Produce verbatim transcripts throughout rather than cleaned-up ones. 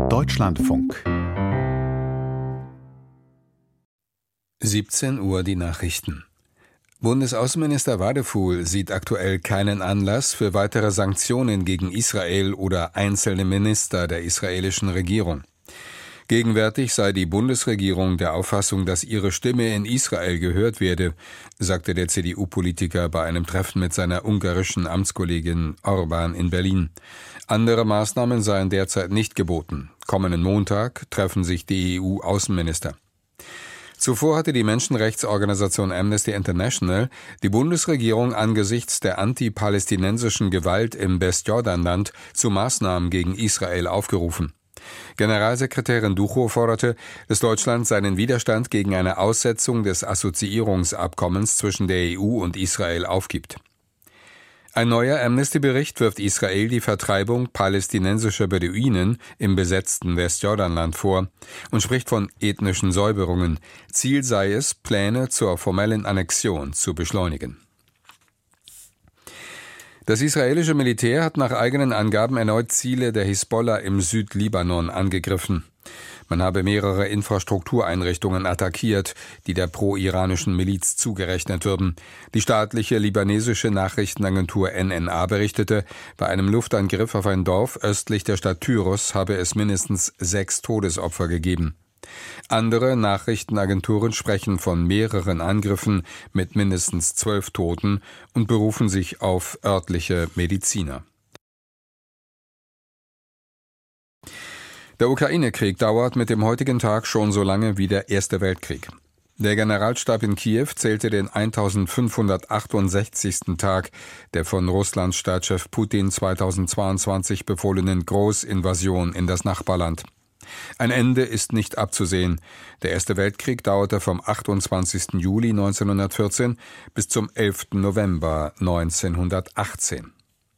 Deutschlandfunk. siebzehn Uhr die Nachrichten. Bundesaußenminister Wadefuhl sieht aktuell keinen Anlass für weitere Sanktionen gegen Israel oder einzelne Minister der israelischen Regierung. Gegenwärtig sei die Bundesregierung der Auffassung, dass ihre Stimme in Israel gehört werde, sagte der C D U-Politiker bei einem Treffen mit seiner ungarischen Amtskollegin Orbán in Berlin. Andere Maßnahmen seien derzeit nicht geboten. Kommenden Montag treffen sich die E U-Außenminister. Zuvor hatte die Menschenrechtsorganisation Amnesty International die Bundesregierung angesichts der anti-palästinensischen Gewalt im Westjordanland zu Maßnahmen gegen Israel aufgerufen. Generalsekretärin Duchow forderte, dass Deutschland seinen Widerstand gegen eine Aussetzung des Assoziierungsabkommens zwischen der E U und Israel aufgibt. Ein neuer Amnesty-Bericht wirft Israel die Vertreibung palästinensischer Beduinen im besetzten Westjordanland vor und spricht von ethnischen Säuberungen. Ziel sei es, Pläne zur formellen Annexion zu beschleunigen. Das israelische Militär hat nach eigenen Angaben erneut Ziele der Hisbollah im Südlibanon angegriffen. Man habe mehrere Infrastruktureinrichtungen attackiert, die der pro-iranischen Miliz zugerechnet würden. Die staatliche libanesische Nachrichtenagentur N N A berichtete, bei einem Luftangriff auf ein Dorf östlich der Stadt Tyros habe es mindestens sechs Todesopfer gegeben. Andere Nachrichtenagenturen sprechen von mehreren Angriffen mit mindestens zwölf Toten und berufen sich auf örtliche Mediziner. Der Ukraine-Krieg dauert mit dem heutigen Tag schon so lange wie der Erste Weltkrieg. Der Generalstab in Kiew zählte den eintausendfünfhundertachtundsechzigsten Tag der von Russlands Staatschef Putin zweitausendzweiundzwanzig befohlenen Großinvasion in das Nachbarland. Ein Ende ist nicht abzusehen. Der Erste Weltkrieg dauerte vom achtundzwanzigsten Juli neunzehnhundertvierzehn bis zum elften November neunzehnhundertachtzehn.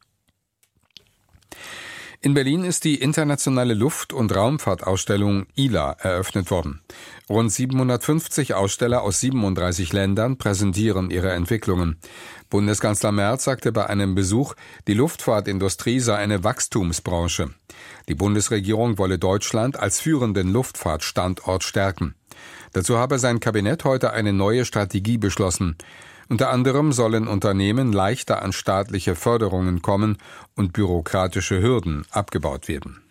In Berlin ist die internationale Luft- und Raumfahrtausstellung I L A eröffnet worden. Rund siebenhundertfünfzig Aussteller aus siebenunddreißig Ländern präsentieren ihre Entwicklungen. Bundeskanzler Merz sagte bei einem Besuch, die Luftfahrtindustrie sei eine Wachstumsbranche. Die Bundesregierung wolle Deutschland als führenden Luftfahrtstandort stärken. Dazu habe sein Kabinett heute eine neue Strategie beschlossen. Unter anderem sollen Unternehmen leichter an staatliche Förderungen kommen und bürokratische Hürden abgebaut werden.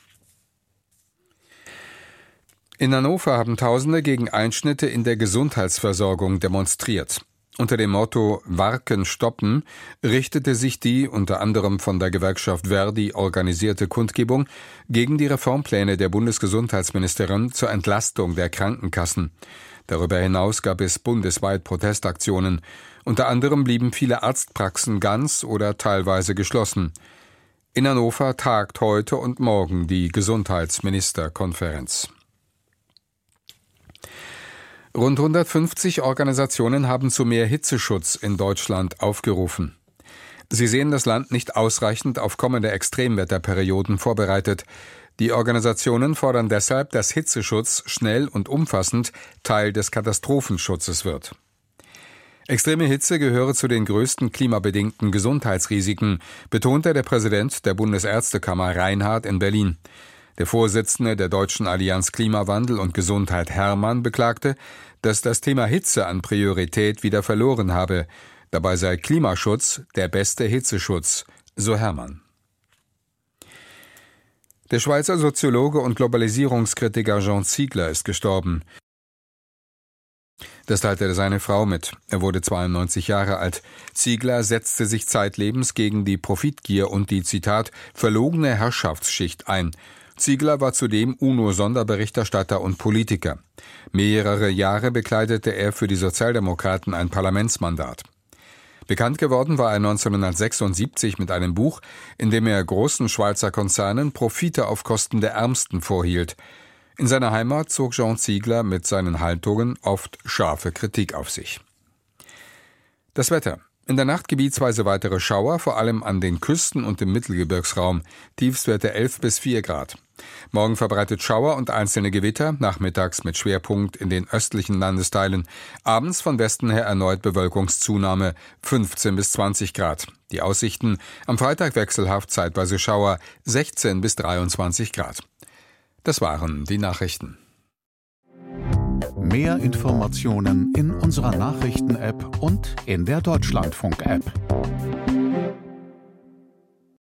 In Hannover haben Tausende gegen Einschnitte in der Gesundheitsversorgung demonstriert. Unter dem Motto »Warken stoppen« richtete sich die unter anderem von der Gewerkschaft Verdi organisierte Kundgebung gegen die Reformpläne der Bundesgesundheitsministerin zur Entlastung der Krankenkassen. Darüber hinaus gab es bundesweit Protestaktionen. Unter anderem blieben viele Arztpraxen ganz oder teilweise geschlossen. In Hannover tagt heute und morgen die Gesundheitsministerkonferenz. Rund hundertfünfzig Organisationen haben zu mehr Hitzeschutz in Deutschland aufgerufen. Sie sehen das Land nicht ausreichend auf kommende Extremwetterperioden vorbereitet. Die Organisationen fordern deshalb, dass Hitzeschutz schnell und umfassend Teil des Katastrophenschutzes wird. Extreme Hitze gehöre zu den größten klimabedingten Gesundheitsrisiken, betonte der Präsident der Bundesärztekammer Reinhardt in Berlin. Der Vorsitzende der Deutschen Allianz Klimawandel und Gesundheit Hermann beklagte, dass das Thema Hitze an Priorität wieder verloren habe. Dabei sei Klimaschutz der beste Hitzeschutz, so Hermann. Der Schweizer Soziologe und Globalisierungskritiker Jean Ziegler ist gestorben. Das teilte seine Frau mit. Er wurde zweiundneunzig Jahre alt. Ziegler setzte sich zeitlebens gegen die Profitgier und die, Zitat, verlogene Herrschaftsschicht ein. Ziegler war zudem UNO-Sonderberichterstatter und Politiker. Mehrere Jahre bekleidete er für die Sozialdemokraten ein Parlamentsmandat. Bekannt geworden war er neunzehnhundertsechsundsiebzig mit einem Buch, in dem er großen Schweizer Konzernen Profite auf Kosten der Ärmsten vorhielt. In seiner Heimat zog Jean Ziegler mit seinen Haltungen oft scharfe Kritik auf sich. Das Wetter. In der Nacht gebietsweise weitere Schauer, vor allem an den Küsten und im Mittelgebirgsraum. Tiefstwerte elf bis vier Grad. Morgen verbreitet Schauer und einzelne Gewitter, nachmittags mit Schwerpunkt in den östlichen Landesteilen. Abends von Westen her erneut Bewölkungszunahme, fünfzehn bis zwanzig Grad. Die Aussichten: am Freitag wechselhaft zeitweise Schauer, sechzehn bis dreiundzwanzig Grad. Das waren die Nachrichten. Mehr Informationen in unserer Nachrichten-App und in der Deutschlandfunk-App.